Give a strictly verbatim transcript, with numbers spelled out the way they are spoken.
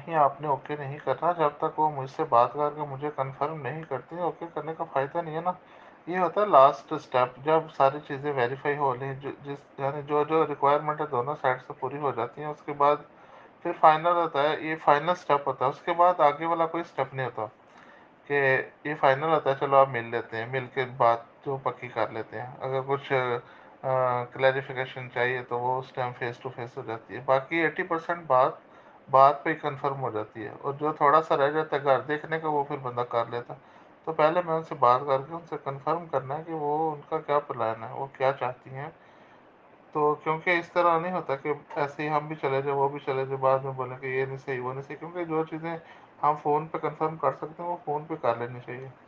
नहीं, आपने ओके नहीं करना जब तक वो मुझसे बात करके मुझे कन्फर्म नहीं करती। ओके करने का फ़ायदा नहीं है ना। ये होता है लास्ट स्टेप, जब सारी चीज़ें वेरीफ़ाई हो लें, जो जिस यानी जो-जो रिक्वायरमेंट है दोनों साइड से पूरी हो जाती हैं, उसके बाद फिर फाइनल होता है, ये फाइनल स्टेप होता है। उसके बाद आगे वाला कोई स्टेप नहीं होता कि ये फाइनल होता है, चलो आप मिल लेते हैं, मिल के बात जो पक्की कर लेते हैं। अगर कुछ अ, क्लैरिफ़िकेशन चाहिए तो वो उस टाइम फ़ेस टू फ़ेस हो जाती है। बाकी एटी परसेंट बात बात पे ही कन्फर्म हो जाती है, और जो थोड़ा-सा रह जाता है घर देखने का वो फिर बंदा कर लेता है। तो पहले मैं उनसे बात करके उनसे कन्फर्म करना है कि वो उनका क्या प्लान है, वो क्या चाहती हैं। तो क्योंकि इस तरह नहीं होता कि ऐसे ही हम भी चले जाएँ, वो भी चले जाएँ, बाद में बोलें कि ये नहीं सही, वो नहीं सही, क्योंकि जो चीज़ें हम फ़ोन पे कन्फर्म कर सकते हैं, वो फ़ोन पे कर लेनी चाहिए।